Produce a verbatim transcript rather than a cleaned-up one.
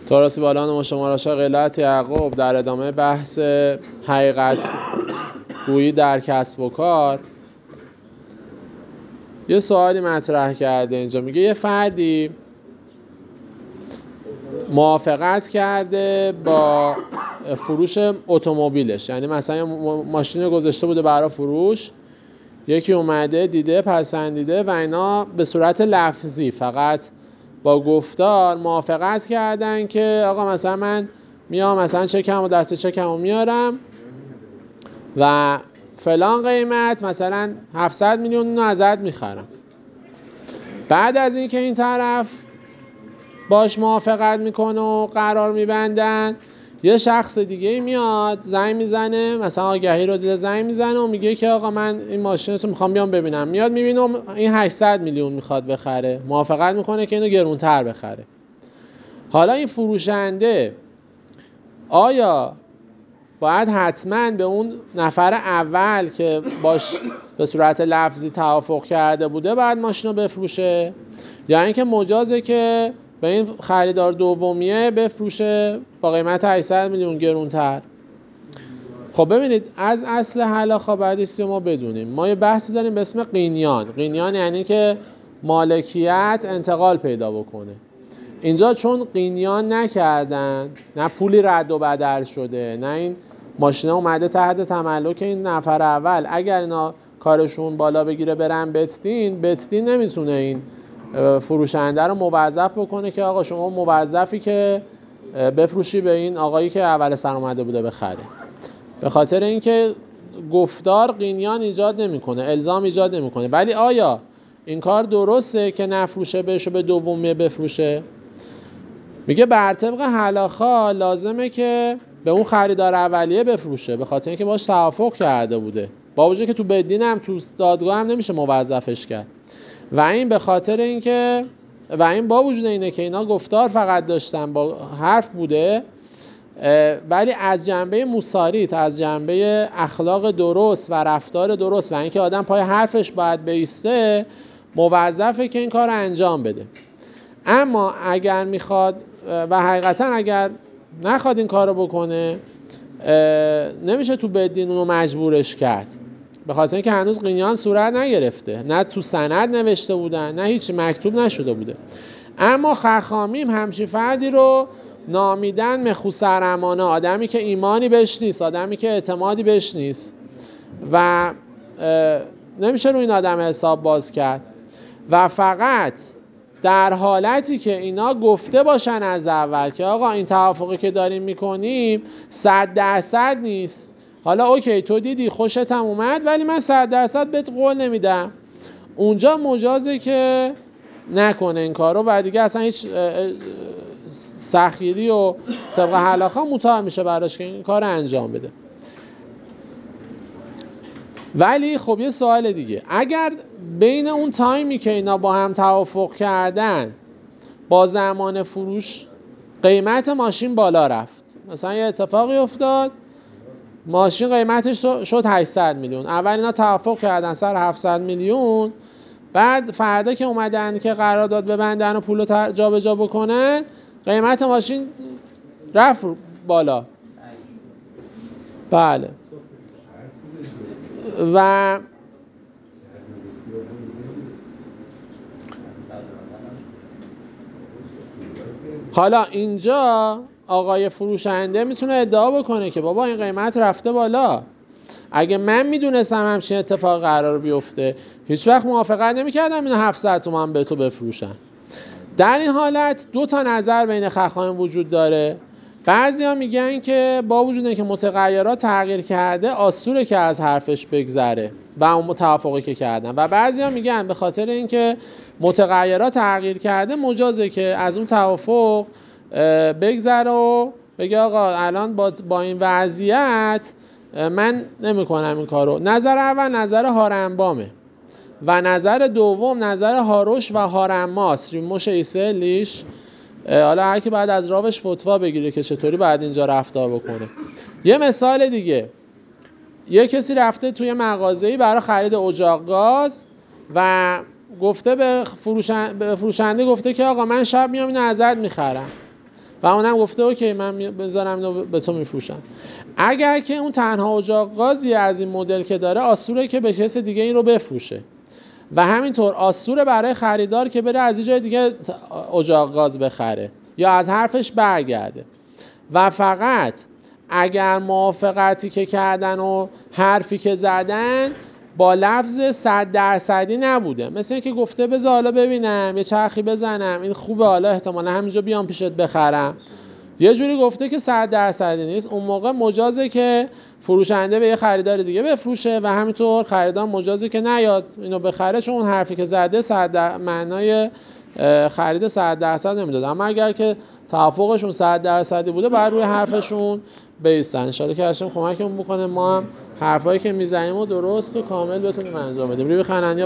توراسی بالان و شماراشا غلط یعقوب در ادامه بحث حقیقت گویی در کسب و کار یه سوالی مطرح کرده اینجا. میگه یه فردی موافقت کرده با فروش اتومبیلش، یعنی مثلا ماشین گذاشته بوده برای فروش، یکی اومده دیده پسندیده و اینا به صورت لفظی فقط با گفتار موافقت کردن که آقا مثلا من میام مثلا چکمو دست چکمو میارم و فلان قیمت مثلا هفتصد میلیون اونو ازت میخرم. بعد از این که این طرف باش موافقت میکنه و قرار میبندن، یه شخص دیگه میاد زنگ میزنه، مثلا آگهی رو دیده زنگ میزنه و میگه که آقا من این ماشینتو میخوام بیام ببینم. میاد میبینه این هشتصد میلیون میخواد بخره، موافقت میکنه که اینو گرونتر بخره. حالا این فروشنده آیا باید حتما به اون نفر اول که باش به صورت لفظی توافق کرده بوده باید ماشین رو بفروشه، یا اینکه مجازه که به این خریدار دومیه بفروشه با قیمت هشتصد میلیون گرونتر؟ خب ببینید، از اصل هلاخا بعدیستی ما بدونیم. ما یه بحثی داریم به اسم قینیان. قینیان یعنی که مالکیت انتقال پیدا بکنه. اینجا چون قینیان نکردن، نه پولی رد و بدل شده، نه این ماشینه اومده تحت تملک این نفر اول، اگر اینا کارشون بالا بگیره برن بتدین، بتدین نمیتونه این فروشنده رو موظف بکنه که آقا شما موظفی که بفروشی به این آقایی که اول سر اومده بوده بخره. به خاطر اینکه گفتار قینیان ایجاد نمیکنه، الزام ایجاد نمیکنه. ولی آیا این کار درسته که نفروشه بهش به دومیه بفروشه؟ میگه بر طبق هلاخا لازمه که به اون خریدار اولیه بفروشه، به خاطر اینکه باش توافق کرده بوده، با وجودی که تو بدین هم تو دادگاه هم نمیشه موظفش کرد. و این به خاطر اینکه و این با وجود اینه که اینا گفتار فقط داشتن، با حرف بوده، ولی از جنبه موساریت، از جنبه اخلاق درست و رفتار درست و اینکه آدم پای حرفش باید بایسته، موظفه که این کار رو انجام بده. اما اگر میخواد و حقیقتا اگر نخواد این کار رو بکنه، نمیشه تو بدین اونو مجبورش کرد، به خاطر اینکه هنوز قینیان صورت نگرفته، نه تو سند نوشته بودن، نه هیچ مکتوب نشده بوده. اما خخامیم همچین فردی رو نامیدن مخوصرمانه، آدمی که ایمانی بهش نیست، آدمی که اعتمادی بهش نیست و نمیشه رو این آدم حساب باز کرد. و فقط در حالتی که اینا گفته باشن از اول که آقا این توافقی که داریم میکنیم صد درصد نیست، حالا اوکی تو دیدی خوشت هم اومد ولی من صد درصد بهت قول نمیدم، اونجا مجازه که نکنه این کارو و دیگه اصلا هیچ سخیری و طبق هلاخا متاح میشه براش که این کار انجام بده. ولی خب یه سوال دیگه، اگر بین اون تایمی که اینا با هم توافق کردن با زمان فروش قیمت ماشین بالا رفت، مثلا یه اتفاقی افتاد ماشین قیمتش شد هشتصد میلیون، اول اینا توافق کردن سر هفتصد میلیون، بعد فردا که اومدن که قرارداد ببندن و پولو جابجا بکنن قیمت ماشین رفت بالا. بله. و حالا اینجا آقای فروشنده میتونه ادعا بکنه که بابا این قیمت رفته بالا، اگه من میدونستم همچین اتفاق قرار بیفته هیچ وقت موافقت نمیکردم اینو هفتصد تومان به تو بفروشن. در این حالت دو تا نظر بین خخام وجود داره. بعضیا میگن که با وجود اینکه متغیرات تغییر کرده آسوره که از حرفش بگذره و اون توافقی که کردن، و بعضیا میگن به خاطر اینکه متغیرات تغییر کرده مجازه که از اون توافق بگذره و بگه آقا الان با با این وضعیت من نمیکنم این کارو. نظر اول نظر هارنبامه و نظر دوم نظر هاروش و هارنماست، ریموش ایسلیش. حالا هر کی بعد از راوش فتوا بگیره که چطوری باید اینجا رفتار بکنه. یه مثال دیگه، یه کسی رفته توی مغازه‌ای برای خرید اجاق گاز و گفته به فروشنده, به فروشنده گفته که آقا من شب میام اینو ازت میخرم. و اونم گفته اوکی من بذارم اینو به تو میفروشم. اگر که اون تنها اجاق گازی از این مدل که داره، آسوره که به کس دیگه این رو بفروشه و همینطور آسوره برای خریدار که بره از یه جای دیگه اجاق گاز بخره یا از حرفش برگرده. و فقط اگر موافقتی که کردن و حرفی که زدن با لفظ صد درصدی نبوده، مثل اینکه گفته بذار حالا ببینم یه چرخی بزنم این خوبه حالا احتمالا همینجا بیام پیشت بخرم، یه جوری گفته که صد درصدی نیست، اون موقع مجازه که فروشنده به یه خریدار دیگه بفروشه و همینطور خریدار مجازه که نیاد اینو بخره، چون اون حرفی که زده صد معنای خرید صد درصد نمیداد. اما اگر که توافقشون صد درصدی بوده باید روی حرفشون بیستن. ان شاءالله که هاشم کمکمون بکنه ما هم حرفایی که میزنیم و درست و کامل بتونیم انجام بدیم. روی خننیا